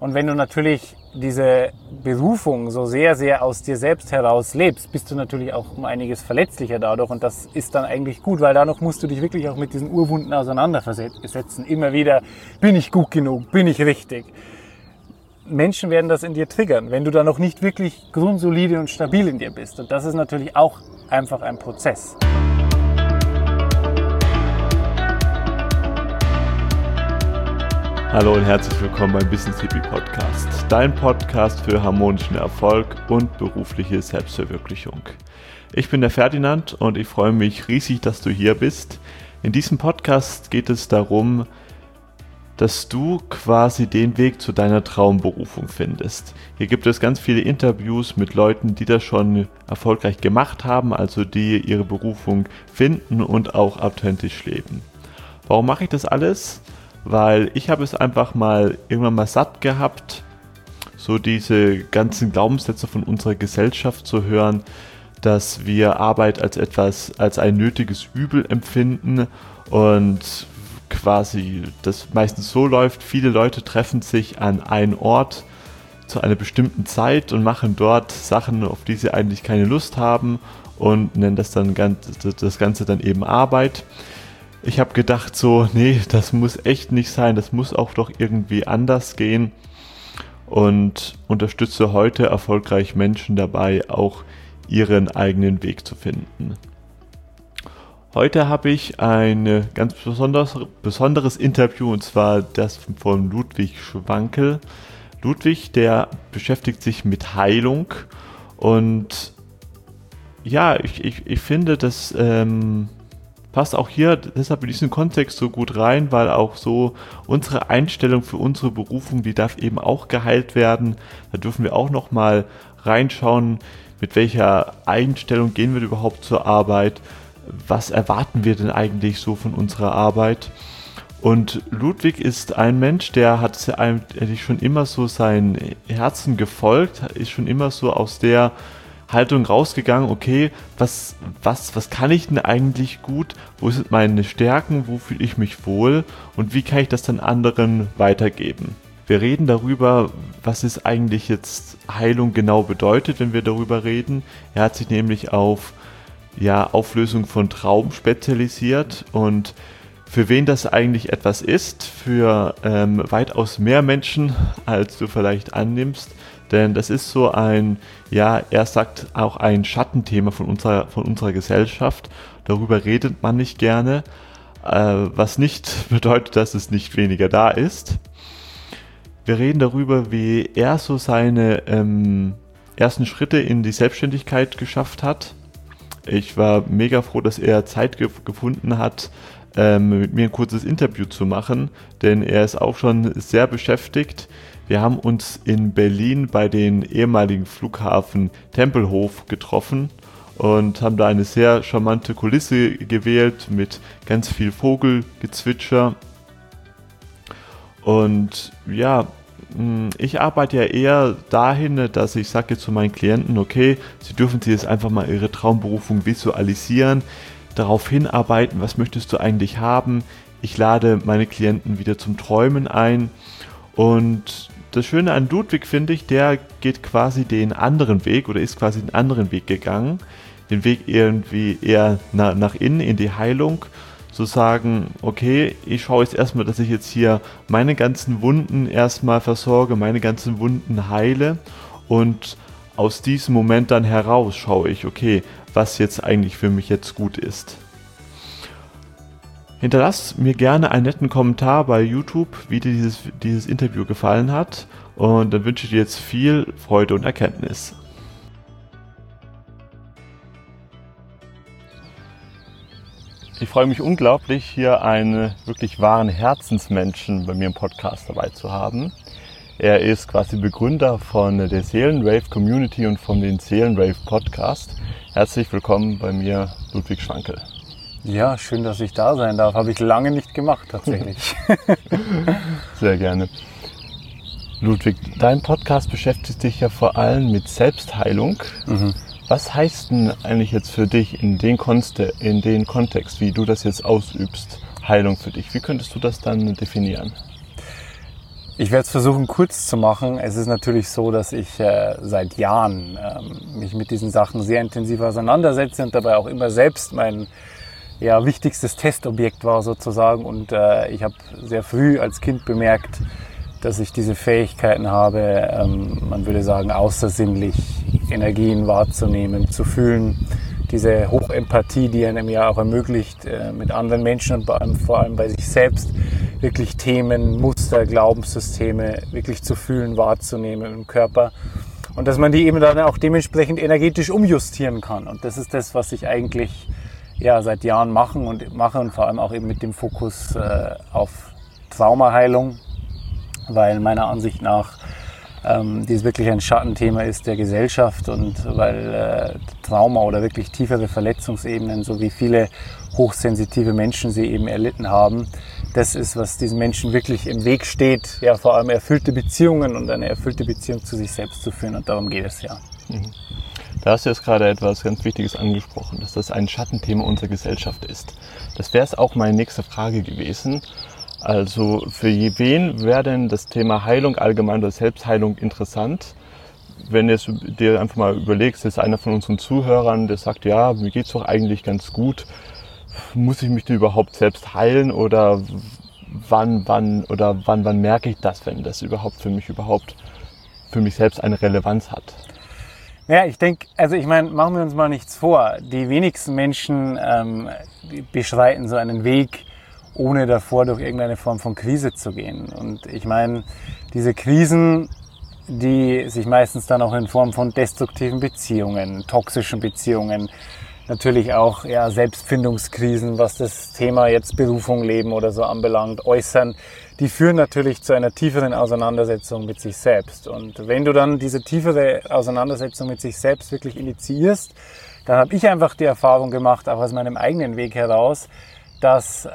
Und wenn du natürlich diese Berufung so sehr, sehr aus dir selbst heraus lebst, bist du natürlich auch um einiges verletzlicher dadurch. Und das ist dann eigentlich gut, weil dadurch musst du dich wirklich auch mit diesen Urwunden auseinandersetzen. Immer wieder, bin ich gut genug, bin ich richtig? Menschen werden das in dir triggern, wenn du da noch nicht wirklich grundsolide und stabil in dir bist. Und das ist natürlich auch einfach ein Prozess. Hallo und herzlich willkommen beim Business Hippie Podcast, dein Podcast für harmonischen Erfolg und berufliche Selbstverwirklichung. Ich bin der Ferdinand und ich freue mich riesig, dass du hier bist. In diesem Podcast geht es darum, dass du quasi den Weg zu deiner Traumberufung findest. Hier gibt es ganz viele Interviews mit Leuten, die das schon erfolgreich gemacht haben, also die ihre Berufung finden und auch authentisch leben. Warum mache ich das alles? Weil ich habe es einfach irgendwann mal satt gehabt, so diese ganzen Glaubenssätze von unserer Gesellschaft zu hören, dass wir Arbeit als ein nötiges Übel empfinden und quasi das meistens so läuft, viele Leute treffen sich an einen Ort zu einer bestimmten Zeit und machen dort Sachen, auf die sie eigentlich keine Lust haben und nennen das Ganze dann eben Arbeit. Ich habe gedacht so, nee, das muss echt nicht sein, das muss auch doch irgendwie anders gehen und unterstütze heute erfolgreich Menschen dabei, auch ihren eigenen Weg zu finden. Heute habe ich ein ganz besonderes Interview und zwar das von Ludwig Schwankel. Ludwig, der beschäftigt sich mit Heilung und ja, ich finde, das passt auch hier deshalb in diesen Kontext so gut rein, weil auch so unsere Einstellung für unsere Berufung, die darf eben auch geheilt werden. Da dürfen wir auch nochmal reinschauen, mit welcher Einstellung gehen wir überhaupt zur Arbeit, was erwarten wir denn eigentlich so von unserer Arbeit. Und Ludwig ist ein Mensch, der hat eigentlich schon immer so sein Herzen gefolgt, ist schon immer so aus der Haltung rausgegangen, okay, was kann ich denn eigentlich gut, wo sind meine Stärken, wo fühle ich mich wohl und wie kann ich das dann anderen weitergeben. Wir reden darüber, was es eigentlich jetzt Heilung genau bedeutet, wenn wir darüber reden. Er hat sich nämlich auf Auflösung von Traum spezialisiert und für wen das eigentlich etwas ist, für weitaus mehr Menschen, als du vielleicht annimmst. Denn das ist so er sagt auch ein Schattenthema von unserer Gesellschaft. Darüber redet man nicht gerne, was nicht bedeutet, dass es nicht weniger da ist. Wir reden darüber, wie er so seine ersten Schritte in die Selbstständigkeit geschafft hat. Ich war mega froh, dass er Zeit gefunden hat, mit mir ein kurzes Interview zu machen, denn er ist auch schon sehr beschäftigt. Wir haben uns in Berlin bei den ehemaligen Flughafen Tempelhof getroffen und haben da eine sehr charmante Kulisse gewählt mit ganz viel Vogelgezwitscher. Und ja, ich arbeite ja eher dahin, dass ich sage zu meinen Klienten, okay, sie dürfen sich jetzt einfach mal ihre Traumberufung visualisieren, darauf hinarbeiten, was möchtest du eigentlich haben. Ich lade meine Klienten wieder zum Träumen ein und das Schöne an Ludwig finde ich, der geht quasi den anderen Weg oder ist quasi den anderen Weg gegangen, den Weg irgendwie eher nach innen in die Heilung, zu sagen, okay, ich schaue jetzt erstmal, dass ich jetzt hier meine ganzen Wunden erstmal versorge, meine ganzen Wunden heile und aus diesem Moment dann heraus schaue ich, okay, was jetzt eigentlich für mich jetzt gut ist. Hinterlass mir gerne einen netten Kommentar bei YouTube, wie dir dieses Interview gefallen hat und dann wünsche ich dir jetzt viel Freude und Erkenntnis. Ich freue mich unglaublich, hier einen wirklich wahren Herzensmenschen bei mir im Podcast dabei zu haben. Er ist quasi Begründer von der Seelenrave Community und von den Seelenrave Podcast. Herzlich willkommen bei mir, Ludwig Schwankel. Ja, schön, dass ich da sein darf. Habe ich lange nicht gemacht, tatsächlich. Sehr gerne. Ludwig, dein Podcast beschäftigt sich ja vor allem mit Selbstheilung. Mhm. Was heißt denn eigentlich jetzt für dich in den Kontext, wie du das jetzt ausübst, Heilung für dich? Wie könntest du das dann definieren? Ich werde es versuchen, kurz zu machen. Es ist natürlich so, dass ich seit Jahren mich mit diesen Sachen sehr intensiv auseinandersetze und dabei auch immer selbst mein wichtigstes Testobjekt war sozusagen. Und ich habe sehr früh als Kind bemerkt, dass ich diese Fähigkeiten habe, man würde sagen, außersinnlich Energien wahrzunehmen, zu fühlen. Diese Hochempathie, die einem ja auch ermöglicht, mit anderen Menschen und vor allem bei sich selbst wirklich Themen, Muster, Glaubenssysteme wirklich zu fühlen, wahrzunehmen im Körper. Und dass man die eben dann auch dementsprechend energetisch umjustieren kann. Und das ist das, was ich eigentlich seit Jahren mache und vor allem auch eben mit dem Fokus auf Traumaheilung, weil meiner Ansicht nach dies wirklich ein Schattenthema ist der Gesellschaft und weil Trauma oder wirklich tiefere Verletzungsebenen, so wie viele hochsensitive Menschen sie eben erlitten haben, das ist, was diesen Menschen wirklich im Weg steht, vor allem erfüllte Beziehungen und eine erfüllte Beziehung zu sich selbst zu führen, und darum geht es ja. Da hast du jetzt gerade etwas ganz Wichtiges angesprochen, dass das ein Schattenthema unserer Gesellschaft ist. Das wäre es auch meine nächste Frage gewesen. Also für wen wäre denn das Thema Heilung allgemein oder Selbstheilung interessant? Wenn du dir einfach mal überlegst, ist einer von unseren Zuhörern, der sagt, ja, mir geht's doch eigentlich ganz gut. Muss ich mich denn überhaupt selbst heilen oder wann merke ich das, wenn das überhaupt für mich selbst eine Relevanz hat? Ja, ich denke, machen wir uns mal nichts vor. Die wenigsten Menschen beschreiten so einen Weg, ohne davor durch irgendeine Form von Krise zu gehen. Und ich meine, diese Krisen, die sich meistens dann auch in Form von destruktiven Beziehungen, toxischen Beziehungen, natürlich auch Selbstfindungskrisen, was das Thema jetzt Berufung, Leben oder so anbelangt, äußern, die führen natürlich zu einer tieferen Auseinandersetzung mit sich selbst. Und wenn du dann diese tiefere Auseinandersetzung mit sich selbst wirklich initiierst, dann habe ich einfach die Erfahrung gemacht, auch aus meinem eigenen Weg heraus, dass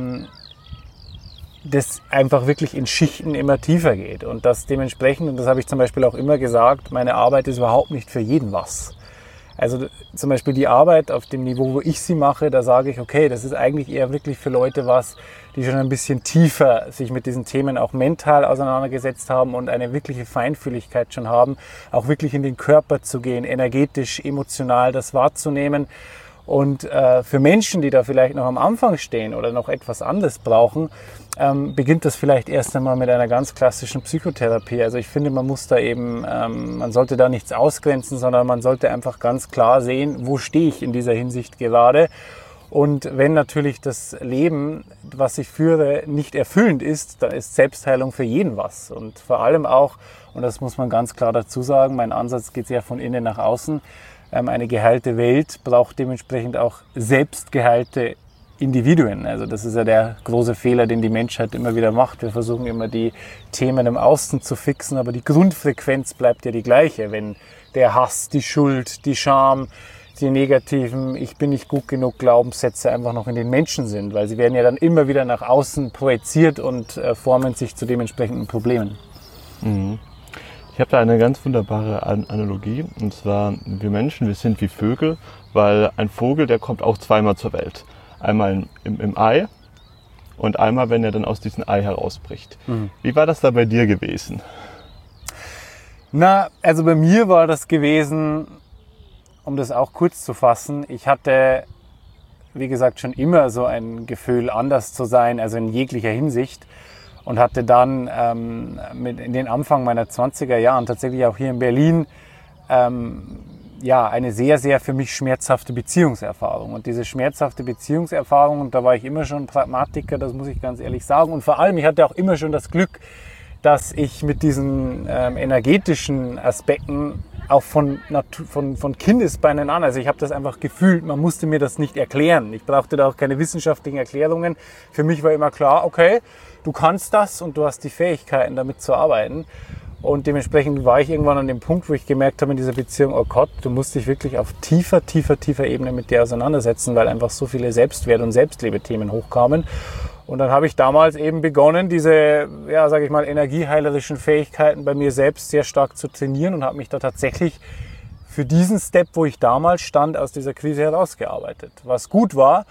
das einfach wirklich in Schichten immer tiefer geht und dass dementsprechend, und das habe ich zum Beispiel auch immer gesagt, meine Arbeit ist überhaupt nicht für jeden was. Also zum Beispiel die Arbeit auf dem Niveau, wo ich sie mache, da sage ich, okay, das ist eigentlich eher wirklich für Leute was, die schon ein bisschen tiefer sich mit diesen Themen auch mental auseinandergesetzt haben und eine wirkliche Feinfühligkeit schon haben, auch wirklich in den Körper zu gehen, energetisch, emotional das wahrzunehmen. Und für Menschen, die da vielleicht noch am Anfang stehen oder noch etwas anderes brauchen, beginnt das vielleicht erst einmal mit einer ganz klassischen Psychotherapie. Also ich finde, man muss da eben, man sollte da nichts ausgrenzen, sondern man sollte einfach ganz klar sehen, wo stehe ich in dieser Hinsicht gerade. Und wenn natürlich das Leben, was ich führe, nicht erfüllend ist, dann ist Selbstheilung für jeden was. Und vor allem auch, und das muss man ganz klar dazu sagen, mein Ansatz geht sehr von innen nach außen. Eine geheilte Welt braucht dementsprechend auch selbstgeheilte Individuen. Also das ist ja der große Fehler, den die Menschheit immer wieder macht. Wir versuchen immer die Themen im Außen zu fixen, aber die Grundfrequenz bleibt ja die gleiche. Wenn der Hass, die Schuld, die Scham, die negativen Ich bin nicht gut genug Glaubenssätze einfach noch in den Menschen sind, weil sie werden ja dann immer wieder nach außen projiziert und formen sich zu dementsprechenden Problemen. Mhm. Ich habe da eine ganz wunderbare Analogie, und zwar wir Menschen, wir sind wie Vögel, weil ein Vogel, der kommt auch zweimal zur Welt. Einmal im Ei und einmal, wenn er dann aus diesem Ei herausbricht. Mhm. Wie war das da bei dir gewesen? Na, also bei mir war das gewesen, um das auch kurz zu fassen, ich hatte, wie gesagt, schon immer so ein Gefühl, anders zu sein, also in jeglicher Hinsicht. Und hatte dann in den Anfang meiner 20er Jahren, tatsächlich auch hier in Berlin, eine sehr, sehr für mich schmerzhafte Beziehungserfahrung. Und diese schmerzhafte Beziehungserfahrung, und da war ich immer schon Pragmatiker, das muss ich ganz ehrlich sagen. Und vor allem, ich hatte auch immer schon das Glück, dass ich mit diesen energetischen Aspekten auch von Kindesbeinen an, also ich habe das einfach gefühlt, man musste mir das nicht erklären. Ich brauchte da auch keine wissenschaftlichen Erklärungen. Für mich war immer klar, okay, du kannst das und du hast die Fähigkeiten, damit zu arbeiten. Und dementsprechend war ich irgendwann an dem Punkt, wo ich gemerkt habe in dieser Beziehung, oh Gott, du musst dich wirklich auf tiefer Ebene mit dir auseinandersetzen, weil einfach so viele Selbstwert- und Selbstliebe-Themen hochkamen. Und dann habe ich damals eben begonnen, diese, energieheilerischen Fähigkeiten bei mir selbst sehr stark zu trainieren und habe mich da tatsächlich für diesen Step, wo ich damals stand, aus dieser Krise herausgearbeitet. Was gut war.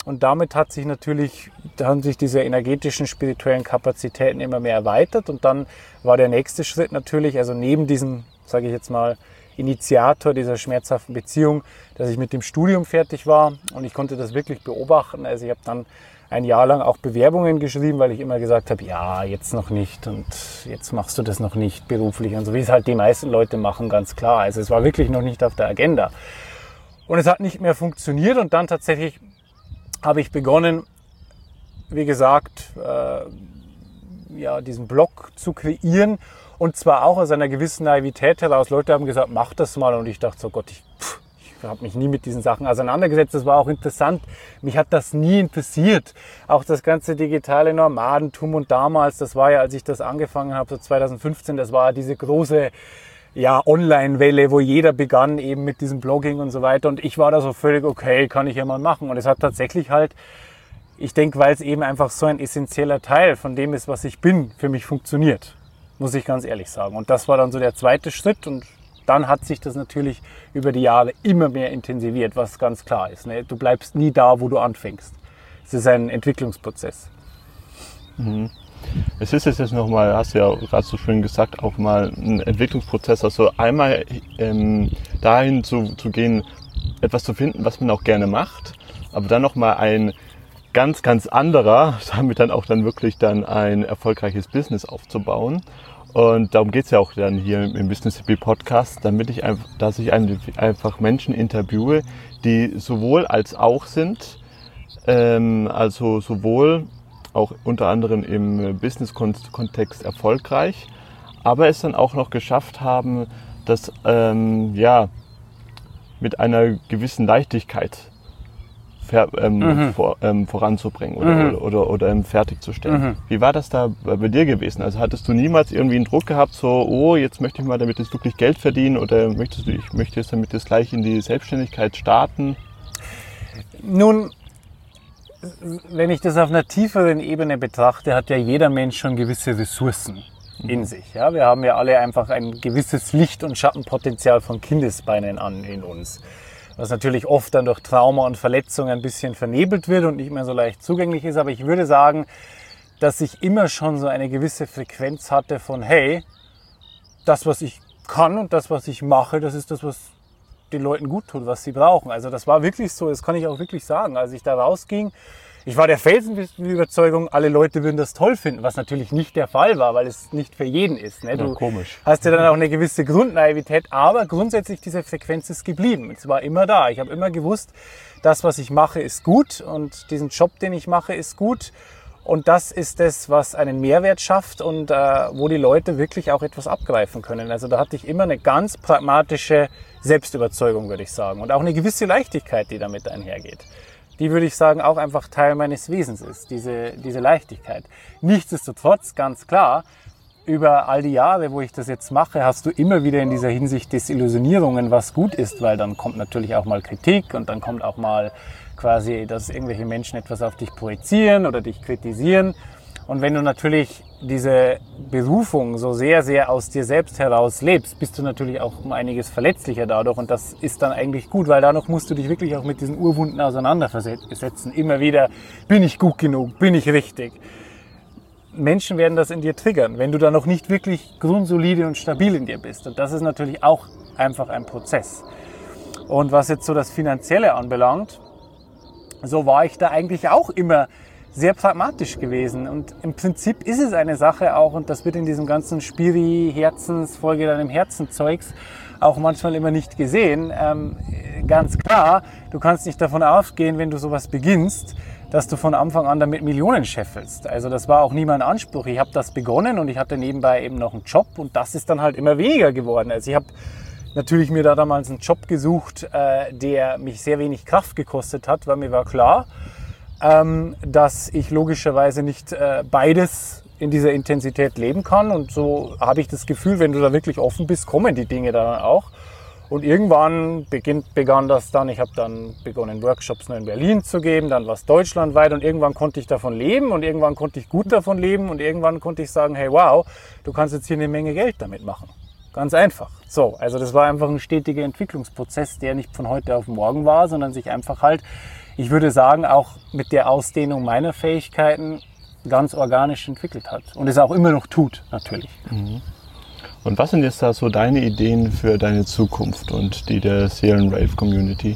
Und damit haben sich diese energetischen, spirituellen Kapazitäten immer mehr erweitert. Und dann war der nächste Schritt natürlich, also neben diesem, sage ich jetzt mal, Initiator dieser schmerzhaften Beziehung, dass ich mit dem Studium fertig war. Und ich konnte das wirklich beobachten. Also ich habe dann ein Jahr lang auch Bewerbungen geschrieben, weil ich immer gesagt habe, ja, jetzt noch nicht und jetzt machst du das noch nicht beruflich und so, wie es halt die meisten Leute machen, ganz klar. Also es war wirklich noch nicht auf der Agenda. Und es hat nicht mehr funktioniert und dann tatsächlich habe ich begonnen, wie gesagt, diesen Blog zu kreieren und zwar auch aus einer gewissen Naivität heraus. Leute haben gesagt, mach das mal und ich dachte so, Gott, ich habe mich nie mit diesen Sachen auseinandergesetzt. Das war auch interessant. Mich hat das nie interessiert. Auch das ganze digitale Nomadentum und damals, das war ja, als ich das angefangen habe, so 2015, das war diese große Online-Welle, wo jeder begann eben mit diesem Blogging und so weiter. Und ich war da so völlig, okay, kann ich ja mal machen. Und es hat tatsächlich halt, ich denke, weil es eben einfach so ein essentieller Teil von dem ist, was ich bin, für mich funktioniert. Muss ich ganz ehrlich sagen. Und das war dann so der zweite Schritt und dann hat sich das natürlich über die Jahre immer mehr intensiviert, was ganz klar ist. Ne? Du bleibst nie da, wo du anfängst. Es ist ein Entwicklungsprozess. Mhm. Es ist jetzt nochmal, hast du ja gerade so schön gesagt, auch mal ein Entwicklungsprozess. Also einmal dahin zu gehen, etwas zu finden, was man auch gerne macht, aber dann nochmal ein ganz, ganz anderer, damit dann auch wirklich ein erfolgreiches Business aufzubauen. Und darum geht es ja auch dann hier im Business Hippie Podcast, dass ich einfach Menschen interviewe, die sowohl als auch sind, also sowohl auch unter anderem im Business-Kontext erfolgreich, aber es dann auch noch geschafft haben, das mit einer gewissen Leichtigkeit voranzubringen oder fertigzustellen. Wie war das da bei dir gewesen? Also hattest du niemals irgendwie einen Druck gehabt, so, oh, jetzt möchte ich mal damit jetzt wirklich Geld verdienen oder ich möchte jetzt damit jetzt gleich in die Selbstständigkeit starten? Nun, wenn ich das auf einer tieferen Ebene betrachte, hat ja jeder Mensch schon gewisse Ressourcen in sich. Ja? Wir haben ja alle einfach ein gewisses Licht- und Schattenpotenzial von Kindesbeinen an in uns, was natürlich oft dann durch Trauma und Verletzungen ein bisschen vernebelt wird und nicht mehr so leicht zugänglich ist. Aber ich würde sagen, dass ich immer schon so eine gewisse Frequenz hatte von, hey, das, was ich kann und das, was ich mache, das ist das, was den Leuten gut tut, was sie brauchen. Also das war wirklich so, das kann ich auch wirklich sagen. Als ich da rausging, ich war der felsenfesten Überzeugung, alle Leute würden das toll finden, was natürlich nicht der Fall war, weil es nicht für jeden ist. Ne? Du hast ja dann auch eine gewisse Grundnaivität, aber grundsätzlich diese Frequenz ist geblieben. Es war immer da. Ich habe immer gewusst, das, was ich mache, ist gut und diesen Job, den ich mache, ist gut. Und das ist es, was einen Mehrwert schafft und wo die Leute wirklich auch etwas abgreifen können. Also da hatte ich immer eine ganz pragmatische Selbstüberzeugung, würde ich sagen. Und auch eine gewisse Leichtigkeit, die damit einhergeht. Die, würde ich sagen, auch einfach Teil meines Wesens ist, diese Leichtigkeit. Nichtsdestotrotz, ganz klar, über all die Jahre, wo ich das jetzt mache, hast du immer wieder in dieser Hinsicht Desillusionierungen, was gut ist, weil dann kommt natürlich auch mal Kritik und dann kommt auch mal quasi, dass irgendwelche Menschen etwas auf dich projizieren oder dich kritisieren. Und wenn du natürlich diese Berufung so sehr, sehr aus dir selbst heraus lebst, bist du natürlich auch um einiges verletzlicher dadurch. Und das ist dann eigentlich gut, weil dadurch musst du dich wirklich auch mit diesen Urwunden auseinandersetzen. Immer wieder, bin ich gut genug, bin ich richtig? Menschen werden das in dir triggern, wenn du da noch nicht wirklich grundsolide und stabil in dir bist. Und das ist natürlich auch einfach ein Prozess. Und was jetzt so das Finanzielle anbelangt, so war ich da eigentlich auch immer sehr pragmatisch gewesen. Und im Prinzip ist es eine Sache auch, und das wird in diesem ganzen Folge deinem Herzen-Zeugs auch manchmal immer nicht gesehen. Ganz klar, du kannst nicht davon ausgehen, wenn du sowas beginnst, dass du von Anfang an damit Millionen scheffelst. Also das war auch nie mein Anspruch. Ich habe das begonnen und ich hatte nebenbei eben noch einen Job und das ist dann halt immer weniger geworden. Also ich habe natürlich mir da damals einen Job gesucht, der mich sehr wenig Kraft gekostet hat, weil mir war klar, dass ich logischerweise nicht beides in dieser Intensität leben kann. Und so habe ich das Gefühl, wenn du da wirklich offen bist, kommen die Dinge dann auch. Und irgendwann begann das dann, ich habe dann begonnen, Workshops nur in Berlin zu geben, dann war es deutschlandweit und irgendwann konnte ich davon leben und irgendwann konnte ich gut davon leben und irgendwann konnte ich sagen, hey wow, du kannst jetzt hier eine Menge Geld damit machen. Ganz einfach. So, also das war einfach ein stetiger Entwicklungsprozess, der nicht von heute auf morgen war, sondern sich einfach halt ich würde sagen, auch mit der Ausdehnung meiner Fähigkeiten ganz organisch entwickelt hat und es auch immer noch tut, natürlich. Und was sind jetzt da so deine Ideen für deine Zukunft und die der Seelenrave-Community?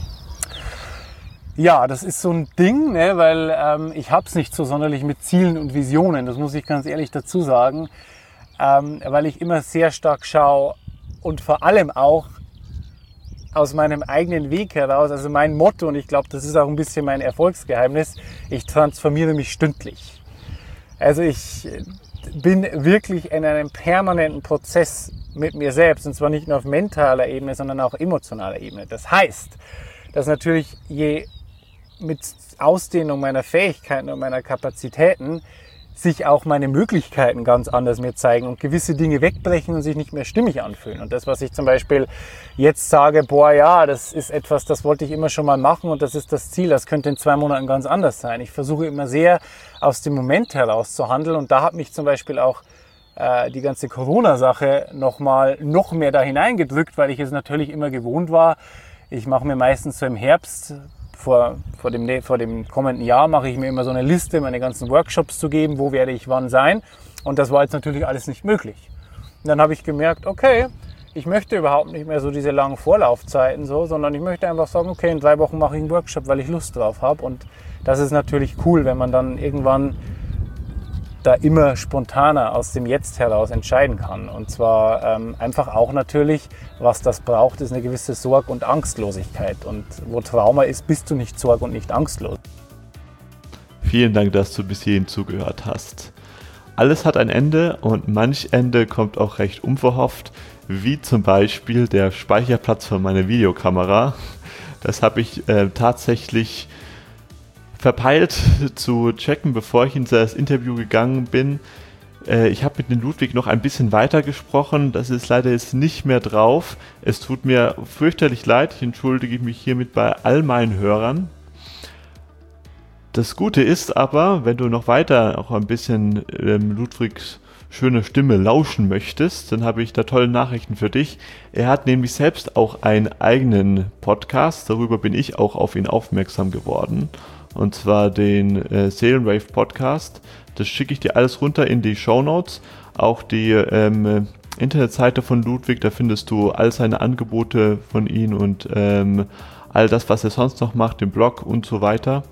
Ja, das ist so ein Ding, ne, weil ich habe es nicht so sonderlich mit Zielen und Visionen, das muss ich ganz ehrlich dazu sagen, weil ich immer sehr stark schaue und vor allem auch aus meinem eigenen Weg heraus, also mein Motto, und ich glaube, das ist auch ein bisschen mein Erfolgsgeheimnis, ich transformiere mich stündlich. Also ich bin wirklich in einem permanenten Prozess mit mir selbst, und zwar nicht nur auf mentaler Ebene, sondern auch emotionaler Ebene. Das heißt, dass natürlich je mit Ausdehnung meiner Fähigkeiten und meiner Kapazitäten sich auch meine Möglichkeiten ganz anders mir zeigen und gewisse Dinge wegbrechen und sich nicht mehr stimmig anfühlen. Und das, was ich zum Beispiel jetzt sage, boah, ja, das ist etwas, das wollte ich immer schon mal machen und das ist das Ziel, das könnte in 2 Monaten ganz anders sein. Ich versuche immer sehr aus dem Moment heraus zu handeln und da hat mich zum Beispiel auch die ganze Corona-Sache noch mehr da hineingedrückt, weil ich es natürlich immer gewohnt war. Ich mache mir meistens so im Herbst, vor dem kommenden Jahr mache ich mir immer so eine Liste, meine ganzen Workshops zu geben, wo werde ich wann sein. Und das war jetzt natürlich alles nicht möglich. Und dann habe ich gemerkt, okay, ich möchte überhaupt nicht mehr so diese langen Vorlaufzeiten, sondern ich möchte einfach sagen, okay, in 3 Wochen mache ich einen Workshop, weil ich Lust drauf habe. Und das ist natürlich cool, wenn man dann irgendwann da immer spontaner aus dem Jetzt heraus entscheiden kann. Und zwar einfach auch natürlich, was das braucht, ist eine gewisse Sorg- und Angstlosigkeit. Und wo Trauma ist, bist du nicht sorg- und nicht angstlos. Vielen Dank, dass du bis hierhin zugehört hast. Alles hat ein Ende und manch Ende kommt auch recht unverhofft, wie zum Beispiel der Speicherplatz von meiner Videokamera. Das habe ich tatsächlich verpeilt zu checken, bevor ich in das Interview gegangen bin. Ich habe mit dem Ludwig noch ein bisschen weiter gesprochen. Das ist leider jetzt nicht mehr drauf. Es tut mir fürchterlich leid. Ich entschuldige mich hiermit bei all meinen Hörern. Das Gute ist aber, wenn du noch weiter auch ein bisschen Ludwigs schöne Stimme lauschen möchtest, dann habe ich da tolle Nachrichten für dich. Er hat nämlich selbst auch einen eigenen Podcast. Darüber bin ich auch auf ihn aufmerksam geworden. Und zwar den Seelenrave Podcast. Das schicke ich dir alles runter in die Shownotes. Auch die Internetseite von Ludwig, da findest du all seine Angebote von ihm und all das, was er sonst noch macht, den Blog und so weiter.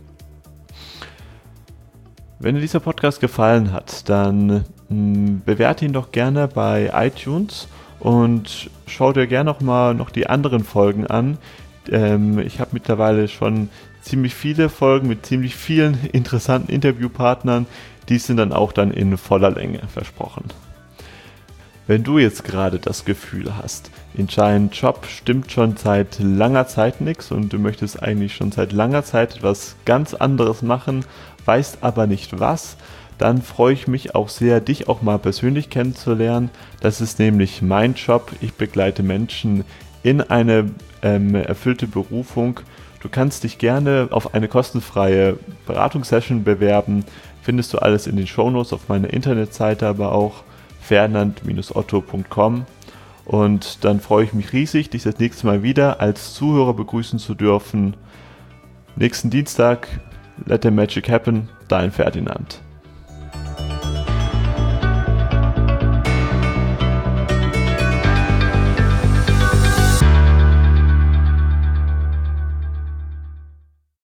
Wenn dir dieser Podcast gefallen hat, dann bewerte ihn doch gerne bei iTunes und schau dir gerne noch die anderen Folgen an. Ich habe mittlerweile schon ziemlich viele Folgen mit ziemlich vielen interessanten Interviewpartnern. Die sind dann auch in voller Länge versprochen. Wenn du jetzt gerade das Gefühl hast, in deinem Job stimmt schon seit langer Zeit nichts und du möchtest eigentlich schon seit langer Zeit etwas ganz anderes machen, weißt aber nicht was, dann freue ich mich auch sehr, dich auch mal persönlich kennenzulernen. Das ist nämlich mein Job. Ich begleite Menschen in eine erfüllte Berufung. Du kannst dich gerne auf eine kostenfreie Beratungssession bewerben. Findest du alles in den Shownotes auf meiner Internetseite, aber auch ferdinand-otto.com. Und dann freue ich mich riesig, dich das nächste Mal wieder als Zuhörer begrüßen zu dürfen. Nächsten Dienstag, Let the Magic Happen, dein Ferdinand.